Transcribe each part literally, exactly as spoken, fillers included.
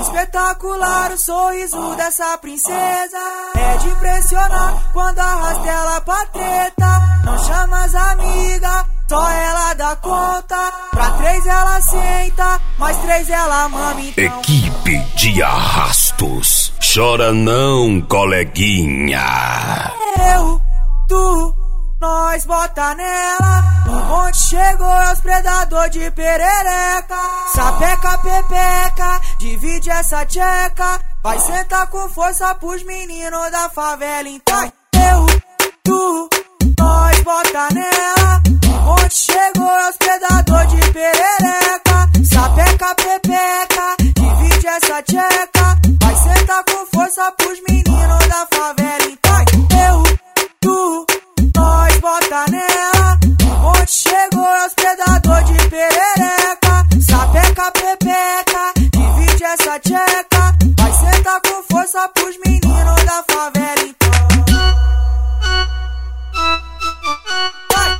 Espetacular o sorriso dessa princesa, é de impressionar quando arrasta ela pra treta. Não chama as amigas, só ela dá conta. Pra três ela senta, mais três ela mama então. Equipe de arrastos, chora não, coleguinha. Eu, tu, nós bota nela. O monte chegou, é os predador de perereca. Sapeca, pepeca, divide essa tcheca. Vai sentar com força pros meninos da favela então. Eu, tu, nós bota nela. O monte chegou, é os predador de perereca. Sapeca, pepeca, divide essa tcheca. Vai sentar com força pros meninos da favela então. Eu, tu, nós bota nela. O monte chegou, é os predador de perereca. Sapeca, pepeca, divide essa tcheca. Vai sentar com força pros meninos da favela então. Vai.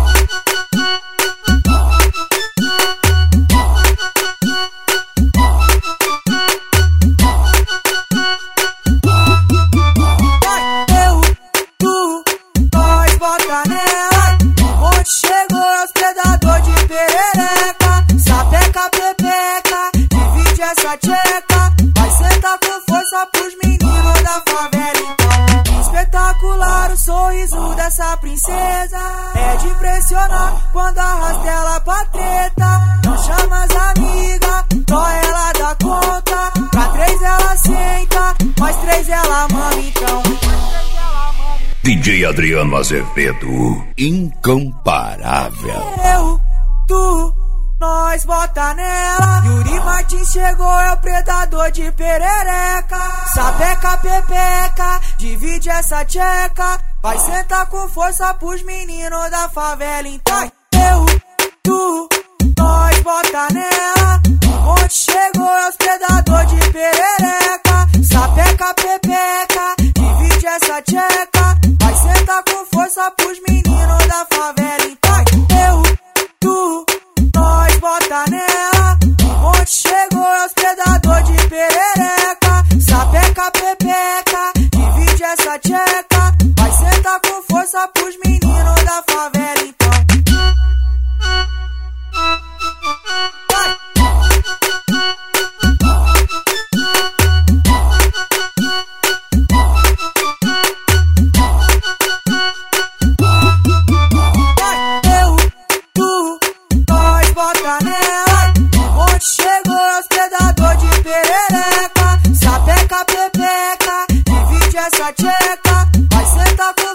Eu, tu, nós bota nela. O monte chegou, é os predador de perereca. Sapeca, pepeca, divide essa tcheca. Vai sentar com força pros meninos da favela então. Espetacular o sorriso dessa princesa, é de impressionar quando arrasta ela pra treta. Não chama as amigas, só ela dá conta. Pra três ela senta, mais três ela mama então. D J Adriano Azevedo, incomparável. Eu, tu, nós bota nela. Yuri Martins chegou, é o predador de perereca. Sapeca, pepeca, divide essa tcheca. Vai sentar com força pros meninos da favela então. Eu, tu, nós bota nela. O monte chegou, é os predador de perereca. Sapeca, pepeca, divide essa tcheca. Vai sentar com força pros meninos da favela então. Eu, tu, nós bota nela. O monte chegou, é os predador de perereca. Sapeca, pepeca, divide essa tcheca. Vai sentar com força pros meninos da favela então. Vai. Eu, tu, nós bota nela. O monte chegou, é os predador de perereca. Sapeca, pepeca, divide essa tcheca. Vai sentar com